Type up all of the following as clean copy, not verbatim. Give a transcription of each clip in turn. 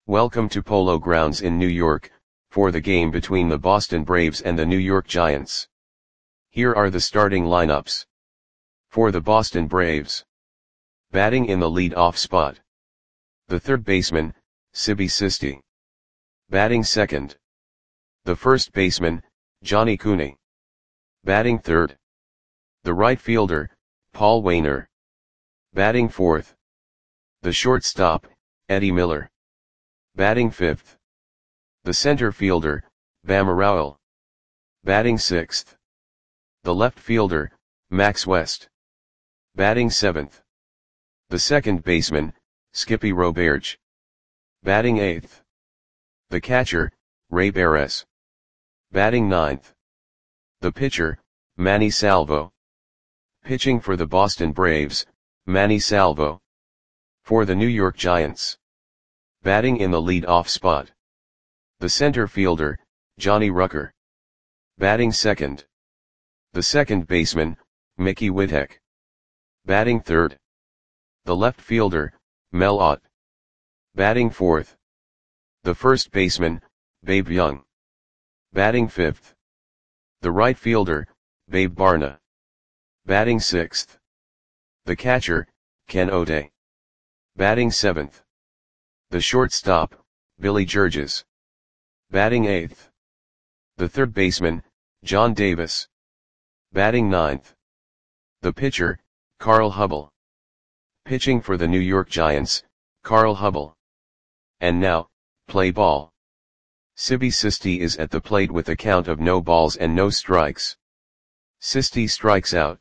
Welcome to Polo Grounds in New York, for the game between the Boston Braves and the New York Giants. Here are the starting lineups. For the Boston Braves. Batting in the lead-off spot. The third baseman, Sibi Sisti. Batting second. The first baseman, Johnny Cooney. Batting third. The right fielder, Paul Waner. Batting fourth. The shortstop, Eddie Miller. Batting fifth. The center fielder, Bama Rowell. Batting sixth. The left fielder, Max West. Batting seventh. The second baseman, Skippy Roberge. Batting eighth. The catcher, Ray Beres. Batting ninth. The pitcher, Manny Salvo. Pitching for the Boston Braves, Manny Salvo. For the New York Giants. Batting in the lead-off spot. The center fielder, Johnny Rucker. Batting second. The second baseman, Mickey Whittek. Batting third. The left fielder, Mel Ott. Batting fourth. The first baseman, Babe Young. Batting fifth. The right fielder, Babe Barna. Batting sixth. The catcher, Ken O'Day. Batting seventh. The shortstop, Billy Georges. Batting eighth. The third baseman, John Davis. Batting ninth. The pitcher, Carl Hubbell. Pitching for the New York Giants, Carl Hubbell. And now, play ball. Sibi Sisti is at the plate with a count of no balls and no strikes. Sisti strikes out.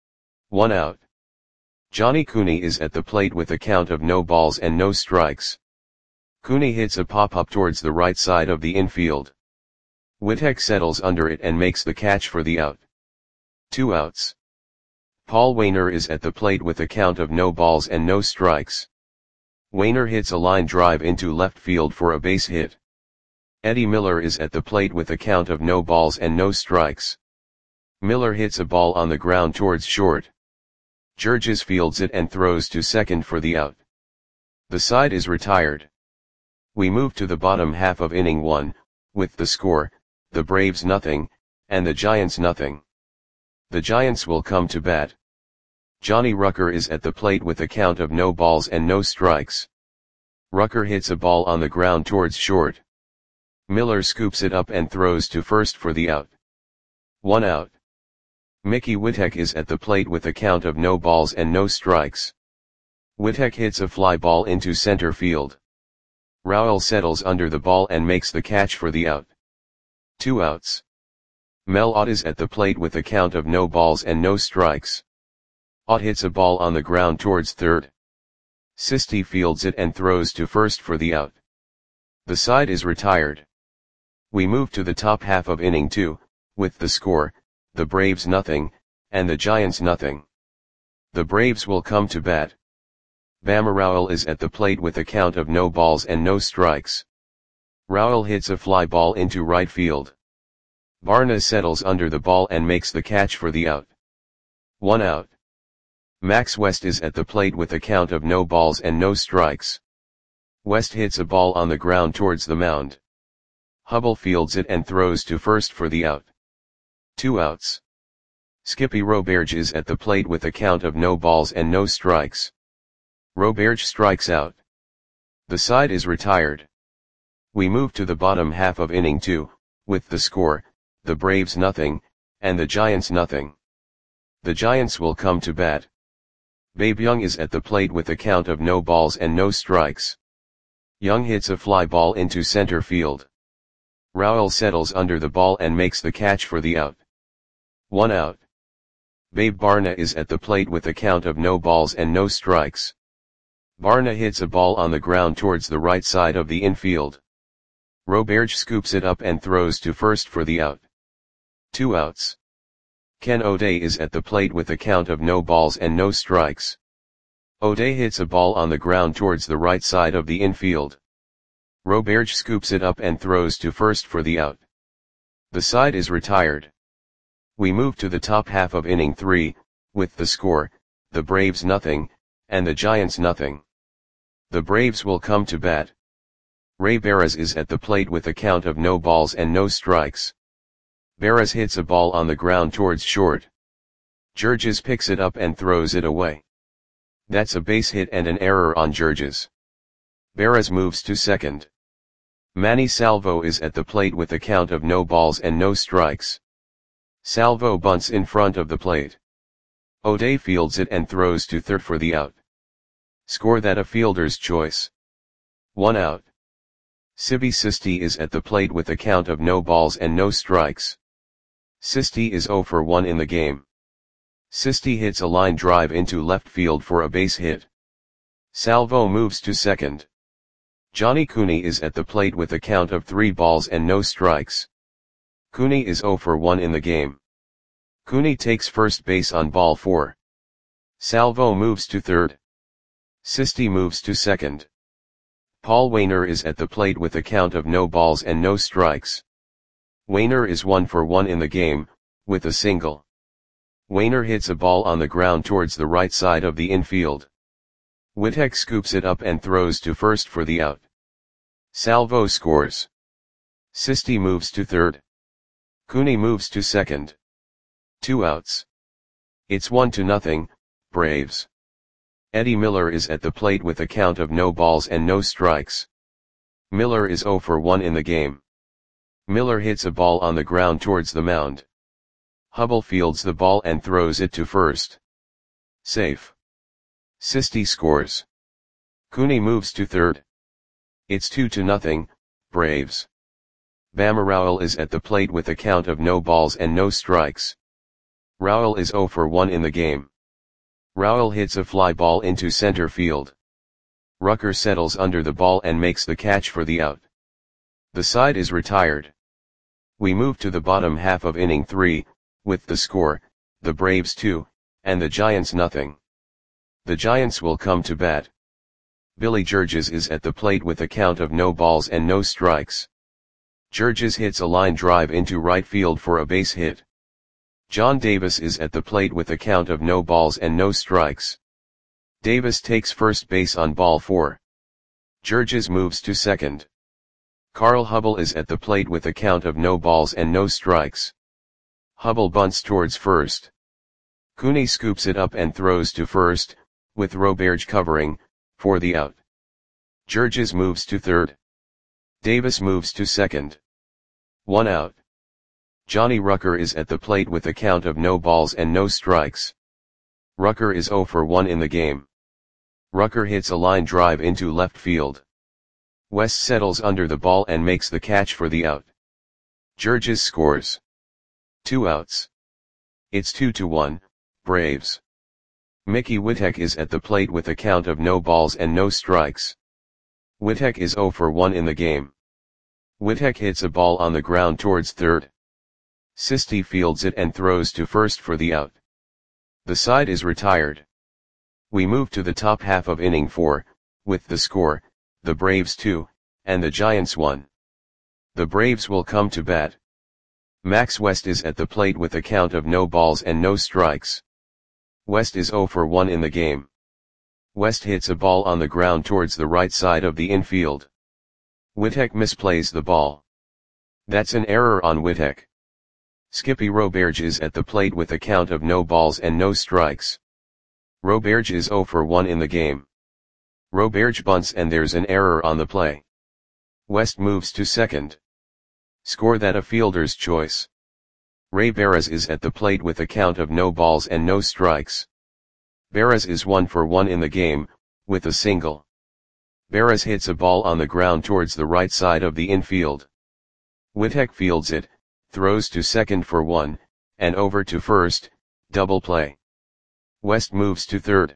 1 out. Johnny Cooney is at the plate with a count of no balls and no strikes. Cooney hits a pop-up towards the right side of the infield. Whittek settles under it and makes the catch for the out. 2 outs. Paul Waner is at the plate with a count of no balls and no strikes. Waner hits a line drive into left field for a base hit. Eddie Miller is at the plate with a count of no balls and no strikes. Miller hits a ball on the ground towards short. Georges fields it and throws to second for the out. The side is retired. We move to the bottom half of inning 1, with the score, the Braves nothing, and the Giants nothing. The Giants will come to bat. Johnny Rucker is at the plate with a count of no balls and no strikes. Rucker hits a ball on the ground towards short. Miller scoops it up and throws to first for the out. 1 out. Mickey Whittek is at the plate with a count of no balls and no strikes. Whittek hits a fly ball into center field. Rowell settles under the ball and makes the catch for the out. 2 outs. Mel Ott is at the plate with a count of no balls and no strikes. Ott hits a ball on the ground towards third. Sisti fields it and throws to first for the out. The side is retired. We move to the top half of inning 2, with the score, the Braves nothing, and the Giants nothing. The Braves will come to bat. Bama Rowell is at the plate with a count of no balls and no strikes. Rowell hits a fly ball into right field. Barna settles under the ball and makes the catch for the out. 1 out. Max West is at the plate with a count of no balls and no strikes. West hits a ball on the ground towards the mound. Hubbell fields it and throws to first for the out. 2 outs. Skippy Roberge is at the plate with a count of no balls and no strikes. Roberge strikes out. The side is retired. We move to the bottom half of inning 2, with the score, the Braves nothing, and the Giants nothing. The Giants will come to bat. Babe Young is at the plate with a count of no balls and no strikes. Young hits a fly ball into center field. Rowell settles under the ball and makes the catch for the out. 1 out. Babe Barna is at the plate with a count of no balls and no strikes. Barna hits a ball on the ground towards the right side of the infield. Roberge scoops it up and throws to first for the out. 2 outs. Ken O'Day is at the plate with a count of no balls and no strikes. O'Day hits a ball on the ground towards the right side of the infield. Roberge scoops it up and throws to first for the out. The side is retired. We move to the top half of inning 3, with the score, the Braves nothing, and the Giants nothing. The Braves will come to bat. Ray Barres is at the plate with a count of no balls and no strikes. Barres hits a ball on the ground towards short. Georges picks it up and throws it away. That's a base hit and an error on Georges. Barres moves to second. Manny Salvo is at the plate with a count of no balls and no strikes. Salvo bunts in front of the plate. O'Day fields it and throws to third for the out. Score that a fielder's choice. 1 out. Sibi Sisti is at the plate with a count of no balls and no strikes. Sisti is 0 for 1 in the game. Sisti hits a line drive into left field for a base hit. Salvo moves to second. Johnny Cooney is at the plate with a count of 3 balls and no strikes. Cooney is 0 for 1 in the game. Cooney takes first base on ball 4. Salvo moves to third. Sisti moves to second. Paul Waner is at the plate with a count of no balls and no strikes. Waner is 1 for 1 in the game, with a single. Waner hits a ball on the ground towards the right side of the infield. Witek scoops it up and throws to first for the out. Salvo scores. Sisti moves to third. Cooney moves to second. 2 outs. It's 1-0, Braves. Eddie Miller is at the plate with a count of no balls and no strikes. Miller is 0 for 1 in the game. Miller hits a ball on the ground towards the mound. Hubble fields the ball and throws it to first. Safe. Sisti scores. Cooney moves to third. It's 2-0, Braves. Bama Rowell is at the plate with a count of no balls and no strikes. Rowell is 0 for 1 in the game. Rowell hits a fly ball into center field. Rucker settles under the ball and makes the catch for the out. The side is retired. We move to the bottom half of inning 3, with the score, the Braves 2, and the Giants 0. The Giants will come to bat. Billy Georges is at the plate with a count of no balls and no strikes. Georges hits a line drive into right field for a base hit. John Davis is at the plate with a count of no balls and no strikes. Davis takes first base on ball 4. Georges moves to second. Carl Hubble is at the plate with a count of no balls and no strikes. Hubble bunts towards first. Cooney scoops it up and throws to first, with Roberge covering, for the out. Georges moves to third. Davis moves to second. 1 out. Johnny Rucker is at the plate with a count of no balls and no strikes. Rucker is 0 for 1 in the game. Rucker hits a line drive into left field. West settles under the ball and makes the catch for the out. Georges scores. 2 outs. It's 2-1, Braves. Mickey Witek is at the plate with a count of no balls and no strikes. Witek is 0 for 1 in the game. Witek hits a ball on the ground towards third. Sisti fields it and throws to first for the out. The side is retired. We move to the top half of inning 4, with the score, the Braves 2, and the Giants 1. The Braves will come to bat. Max West is at the plate with a count of no balls and no strikes. West is 0 for 1 in the game. West hits a ball on the ground towards the right side of the infield. Witek misplays the ball. That's an error on Witek. Skippy Roberge is at the plate with a count of no balls and no strikes. Roberge is 0 for 1 in the game. Roberge bunts and there's an error on the play. West moves to second. Score that a fielder's choice. Ray Barres is at the plate with a count of no balls and no strikes. Barres is 1 for 1 in the game, with a single. Barres hits a ball on the ground towards the right side of the infield. Witek fields it, throws to second for 1, and over to first, double play. West moves to third.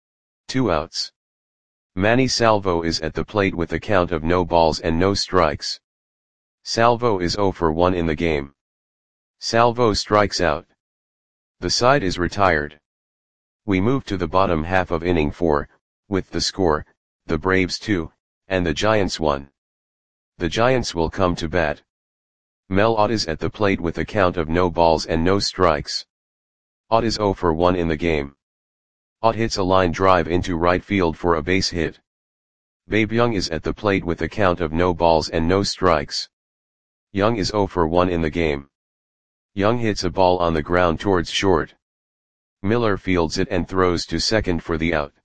2 outs. Manny Salvo is at the plate with a count of no balls and no strikes. Salvo is 0 for 1 in the game. Salvo strikes out. The side is retired. We move to the bottom half of inning 4, with the score, the Braves 2, and the Giants 1. The Giants will come to bat. Mel Ott is at the plate with a count of no balls and no strikes. Ott is 0 for 1 in the game. Ott hits a line drive into right field for a base hit. Babe Young is at the plate with a count of no balls and no strikes. Young is 0 for 1 in the game. Young hits a ball on the ground towards short. Miller fields it and throws to second for the out.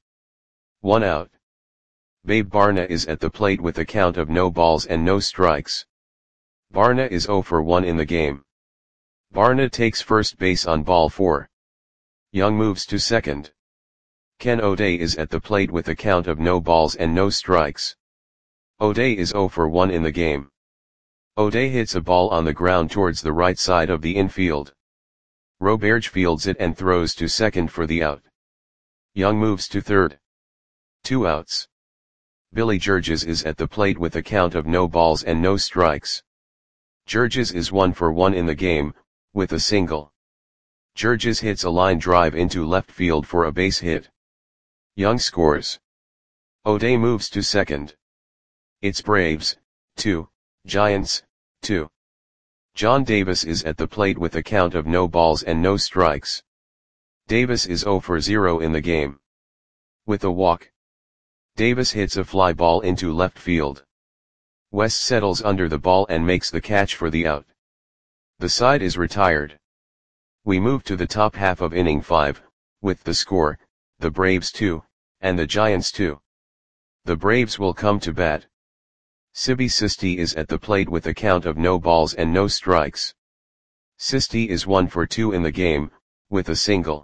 1 out. Babe Barna is at the plate with a count of no balls and no strikes. Barna is 0 for 1 in the game. Barna takes first base on ball 4. Young moves to second. Ken O'Day is at the plate with a count of no balls and no strikes. O'Day is 0 for 1 in the game. O'Day hits a ball on the ground towards the right side of the infield. Roberge fields it and throws to second for the out. Young moves to third. 2 outs. Billy Georges is at the plate with a count of no balls and no strikes. Georges is 1 for 1 in the game, with a single. Georges hits a line drive into left field for a base hit. Young scores. O'Day moves to second. It's Braves, 2, Giants, 2. John Davis is at the plate with a count of no balls and no strikes. Davis is 0 for 0 in the game. With a walk. Davis hits a fly ball into left field. West settles under the ball and makes the catch for the out. The side is retired. We move to the top half of inning 5, with the score, the Braves 2, and the Giants 2. The Braves will come to bat. Sibi Sisti is at the plate with a count of no balls and no strikes. Sisti is 1 for 2 in the game, with a single.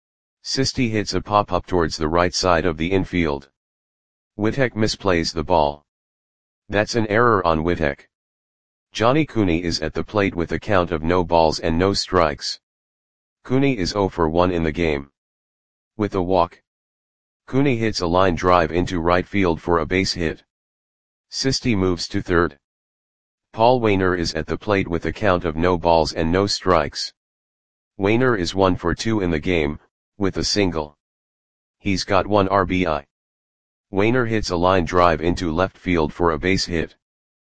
Sisti hits a pop-up towards the right side of the infield. Wittek misplays the ball. That's an error on Wittek. Johnny Cooney is at the plate with a count of no balls and no strikes. Cooney is 0 for 1 in the game. With a walk. Cooney hits a line drive into right field for a base hit. Sisti moves to third. Paul Wainer is at the plate with a count of no balls and no strikes. Wainer is 1 for 2 in the game, with a single. He's got 1 RBI. Wainer hits a line drive into left field for a base hit.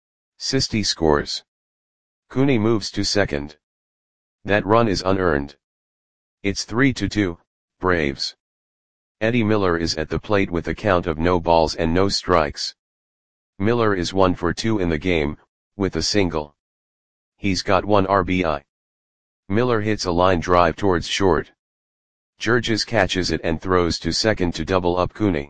Sisti scores. Cooney moves to second. That run is unearned. It's 3-2, Braves. Eddie Miller is at the plate with a count of no balls and no strikes. Miller is 1 for 2 in the game, with a single. He's got 1 RBI. Miller hits a line drive towards short. Georges catches it and throws to second to double up Cooney.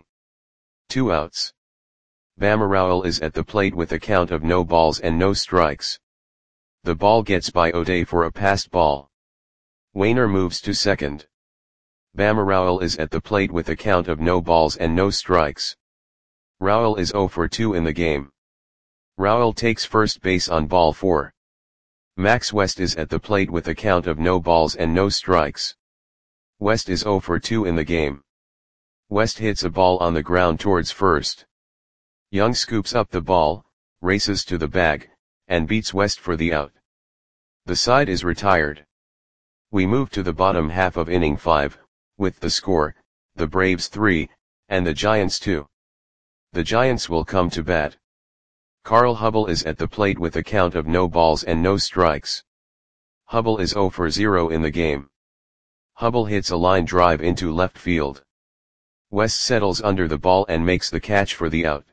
2 outs. Bama Rowell is at the plate with a count of no balls and no strikes. The ball gets by O'Day for a passed ball. Wainer moves to second. Bama Rowell is at the plate with a count of no balls and no strikes. Rowell is 0 for 2 in the game. Rowell takes first base on ball 4. Max West is at the plate with a count of no balls and no strikes. West is 0 for 2 in the game. West hits a ball on the ground towards first. Young scoops up the ball, races to the bag, and beats West for the out. The side is retired. We move to the bottom half of inning 5, with the score, the Braves 3, and the Giants 2. The Giants will come to bat. Carl Hubble is at the plate with a count of no balls and no strikes. Hubble is 0 for 0 in the game. Hubble hits a line drive into left field. West settles under the ball and makes the catch for the out.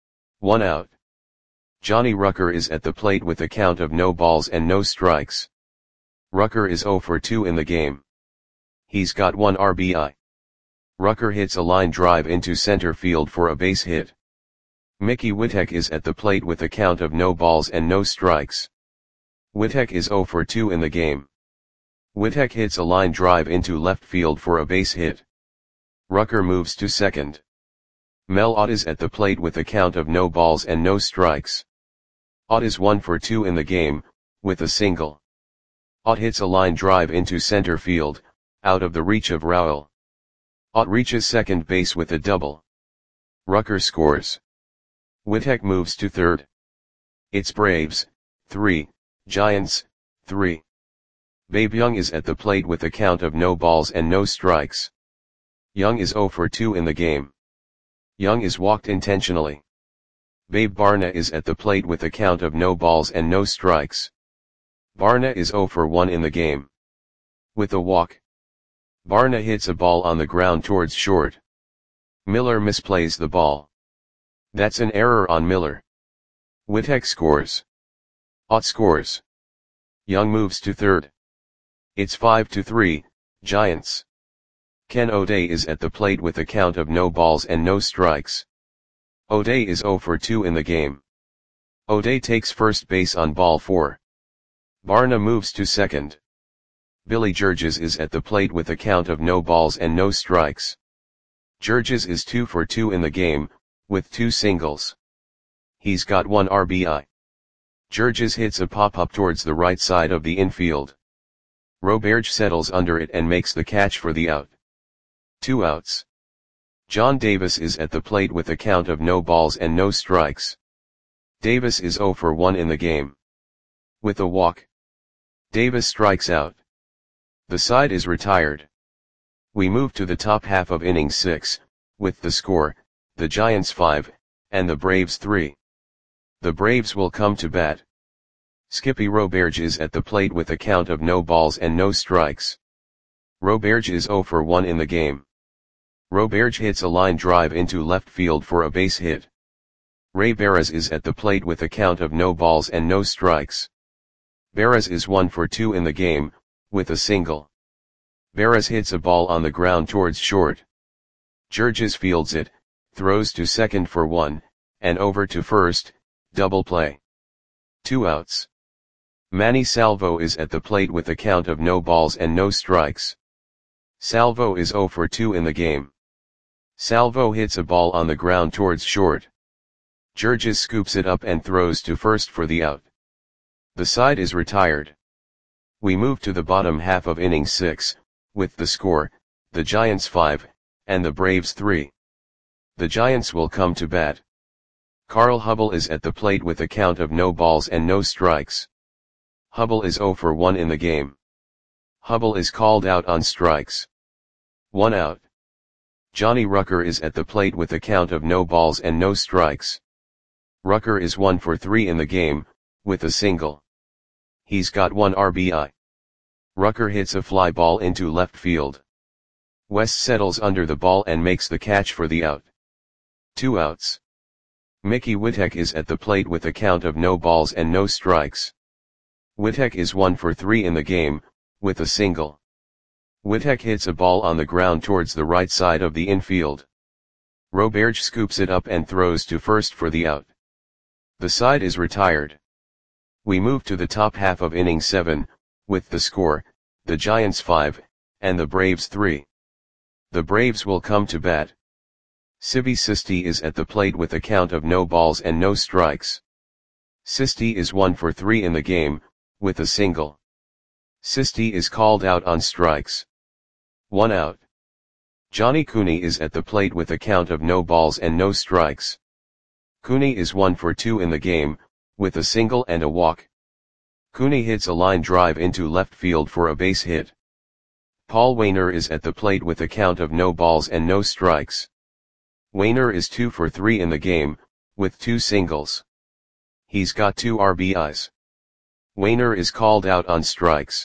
1 out. Johnny Rucker is at the plate with a count of no balls and no strikes. Rucker is 0 for 2 in the game. He's got 1 RBI. Rucker hits a line drive into center field for a base hit. Mickey Wittek is at the plate with a count of no balls and no strikes. Wittek is 0 for 2 in the game. Wittek hits a line drive into left field for a base hit. Rucker moves to second. Mel Ott is at the plate with a count of no balls and no strikes. Ott is 1 for 2 in the game, with a single. Ott hits a line drive into center field, out of the reach of Rowell. Ott reaches second base with a double. Rucker scores. Wittek moves to third. It's Braves, 3, Giants, 3. Babe Young is at the plate with a count of no balls and no strikes. Young is 0 for 2 in the game. Young is walked intentionally. Babe Barna is at the plate with a count of no balls and no strikes. Barna is 0 for 1 in the game. With a walk. Barna hits a ball on the ground towards short. Miller misplays the ball. That's an error on Miller. Witek scores. Ott scores. Young moves to third. It's 5-3, Giants. Ken O'Day is at the plate with a count of no balls and no strikes. O'Day is 0 for 2 in the game. O'Day takes first base on ball 4. Barna moves to second. Billy Georges is at the plate with a count of no balls and no strikes. Georges is 2 for 2 in the game, with 2 singles. He's got 1 RBI. Georges hits a pop-up towards the right side of the infield. Roberge settles under it and makes the catch for the out. 2 outs. John Davis is at the plate with a count of no balls and no strikes. Davis is 0 for 1 in the game. With a walk, Davis strikes out. The side is retired. We move to the top half of inning 6, with the score, the Giants 5, and the Braves 3. The Braves will come to bat. Skippy Roberge is at the plate with a count of no balls and no strikes. Roberge is 0 for 1 in the game. Roberge hits a line drive into left field for a base hit. Ray Barras is at the plate with a count of no balls and no strikes. Barras is 1 for 2 in the game, with a single. Barras hits a ball on the ground towards short. Georges fields it, throws to second for 1, and over to first, double play. 2 outs. Manny Salvo is at the plate with a count of no balls and no strikes. Salvo is 0 for 2 in the game. Salvo hits a ball on the ground towards short. Georges scoops it up and throws to first for the out. The side is retired. We move to the bottom half of inning 6, with the score, the Giants 5, and the Braves 3. The Giants will come to bat. Carl Hubble is at the plate with a count of no balls and no strikes. Hubble is 0 for 1 in the game. Hubble is called out on strikes. 1 out. Johnny Rucker is at the plate with a count of no balls and no strikes. Rucker is 1 for 3 in the game, with a single. He's got 1 RBI. Rucker hits a fly ball into left field. West settles under the ball and makes the catch for the out. 2 outs. Mickey Witek is at the plate with a count of no balls and no strikes. Witek is 1 for 3 in the game, with a single. Witek hits a ball on the ground towards the right side of the infield. Roberge scoops it up and throws to first for the out. The side is retired. We move to the top half of inning 7, with the score, the Giants 5, and the Braves 3. The Braves will come to bat. Sibi Sisti is at the plate with a count of no balls and no strikes. Sisti is 1 for 3 in the game, with a single. Sisti is called out on strikes. 1 out. Johnny Cooney is at the plate with a count of no balls and no strikes. Cooney is 1 for 2 in the game, with a single and a walk. Cooney hits a line drive into left field for a base hit. Paul Waner is at the plate with a count of no balls and no strikes. Waner is 2 for 3 in the game, with 2 singles. He's got 2 RBIs. Waner is called out on strikes.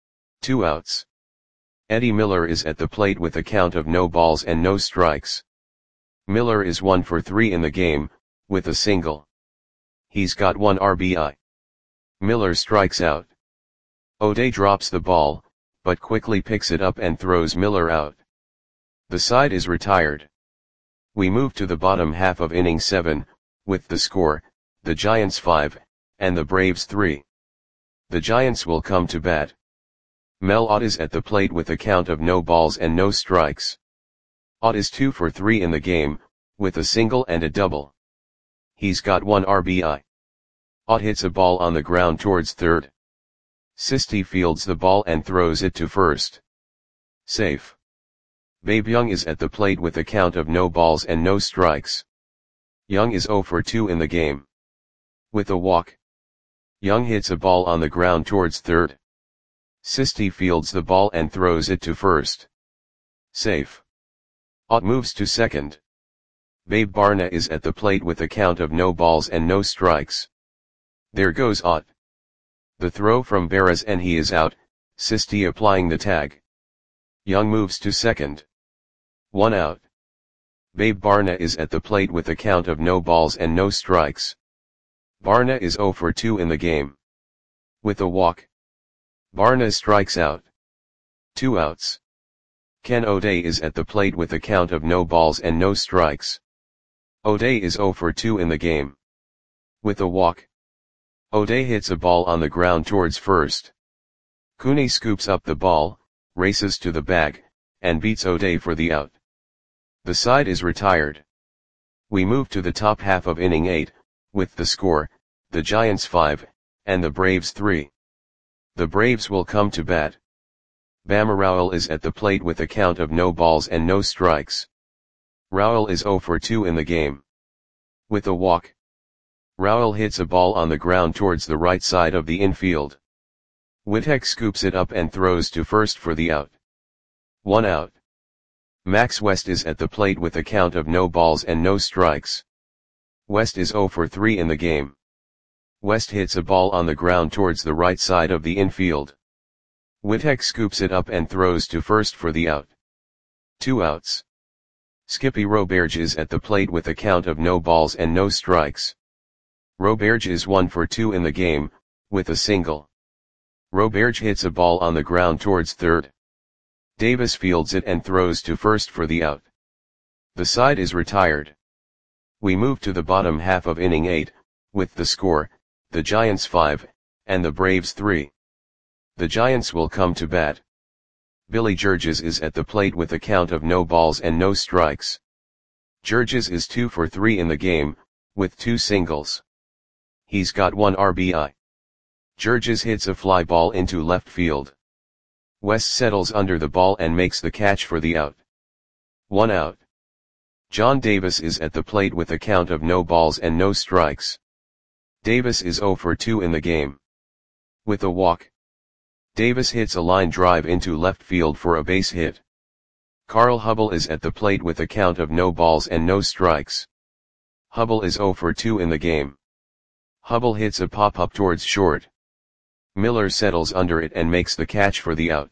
2 outs. Eddie Miller is at the plate with a count of no balls and no strikes. Miller is 1 for 3 in the game, with a single. He's got 1 RBI. Miller strikes out. O'Day drops the ball, but quickly picks it up and throws Miller out. The side is retired. We move to the bottom half of inning 7, with the score, the Giants 5, and the Braves 3. The Giants will come to bat. Mel Ott is at the plate with a count of no balls and no strikes. Ott is 2 for 3 in the game, with a single and a double. He's got 1 RBI. Ott hits a ball on the ground towards third. Sisti fields the ball and throws it to first. Safe. Babe Young is at the plate with a count of no balls and no strikes. Young is 0 for 2 in the game. With a walk, Young hits a ball on the ground towards third. Sisti fields the ball and throws it to first. Safe. Ott moves to second. Babe Barna is at the plate with a count of no balls and no strikes. There goes Ott. The throw from Barras and he is out, Sisti applying the tag. Young moves to second. 1 out. Babe Barna is at the plate with a count of no balls and no strikes. Barna is 0 for 2 in the game. With a walk, Barna strikes out. 2 outs. Ken O'Day is at the plate with a count of no balls and no strikes. O'Day is 0 for 2 in the game. With a walk, O'Day hits a ball on the ground towards first. Cooney scoops up the ball, races to the bag, and beats O'Day for the out. The side is retired. We move to the top half of inning 8, with the score, the Giants 5, and the Braves 3. The Braves will come to bat. Bama Rowell is at the plate with a count of no balls and no strikes. Rowell is 0 for 2 in the game. With a walk, Rowell hits a ball on the ground towards the right side of the infield. Whitek scoops it up and throws to first for the out. 1 out. Max West is at the plate with a count of no balls and no strikes. West is 0 for 3 in the game. West hits a ball on the ground towards the right side of the infield. Whitek scoops it up and throws to first for the out. 2 outs. Skippy Roberge is at the plate with a count of no balls and no strikes. Roberge is 1 for 2 in the game, with a single. Roberge hits a ball on the ground towards third. Davis fields it and throws to first for the out. The side is retired. We move to the bottom half of inning 8, with the score, the Giants 5, and the Braves 3. The Giants will come to bat. Billy Georges is at the plate with a count of no balls and no strikes. Georges is 2 for 3 in the game, with 2 singles. He's got 1 RBI. Georges hits a fly ball into left field. West settles under the ball and makes the catch for the out. 1 out. John Davis is at the plate with a count of no balls and no strikes. Davis is 0 for 2 in the game. With a walk, Davis hits a line drive into left field for a base hit. Carl Hubble is at the plate with a count of no balls and no strikes. Hubble is 0 for 2 in the game. Hubble hits a pop-up towards short. Miller settles under it and makes the catch for the out.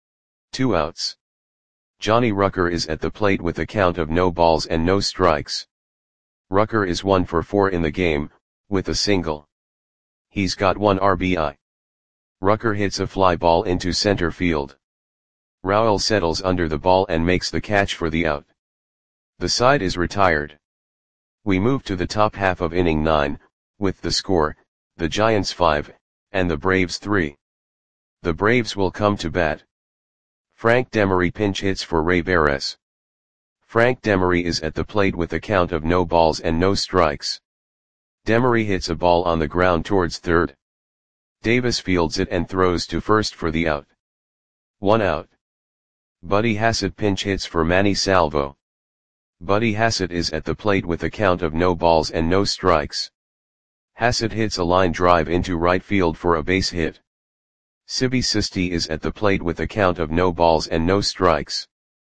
2 outs. Johnny Rucker is at the plate with a count of no balls and no strikes. Rucker is 1 for 4 in the game, with a single. He's got 1 RBI. Rucker hits a fly ball into center field. Rowell settles under the ball and makes the catch for the out. The side is retired. We move to the top half of inning 9, with the score, the Giants 5, and the Braves 3. The Braves will come to bat. Frank Demery pinch hits for Ray Barres. Frank Demery is at the plate with a count of no balls and no strikes. Demery hits a ball on the ground towards third. Davis fields it and throws to first for the out. 1 out. Buddy Hassett pinch hits for Manny Salvo. Buddy Hassett is at the plate with a count of no balls and no strikes. Hassett hits a line drive into right field for a base hit. Sibby Sisti is at the plate with a count of no balls and no strikes.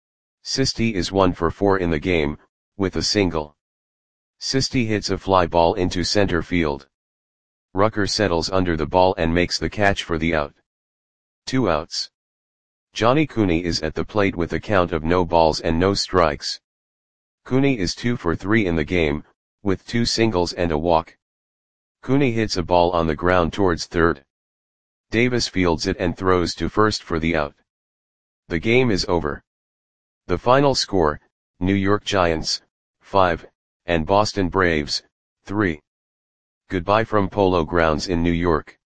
Sisti is 1 for 4 in the game, with a single. Sisti hits a fly ball into center field. Rucker settles under the ball and makes the catch for the out. 2 outs. Johnny Cooney is at the plate with a count of no balls and no strikes. Cooney is 2 for 3 in the game, with 2 singles and a walk. Cooney hits a ball on the ground towards third. Davis fields it and throws to first for the out. The game is over. The final score, New York Giants, 5, and Boston Braves, 3. Goodbye from Polo Grounds in New York.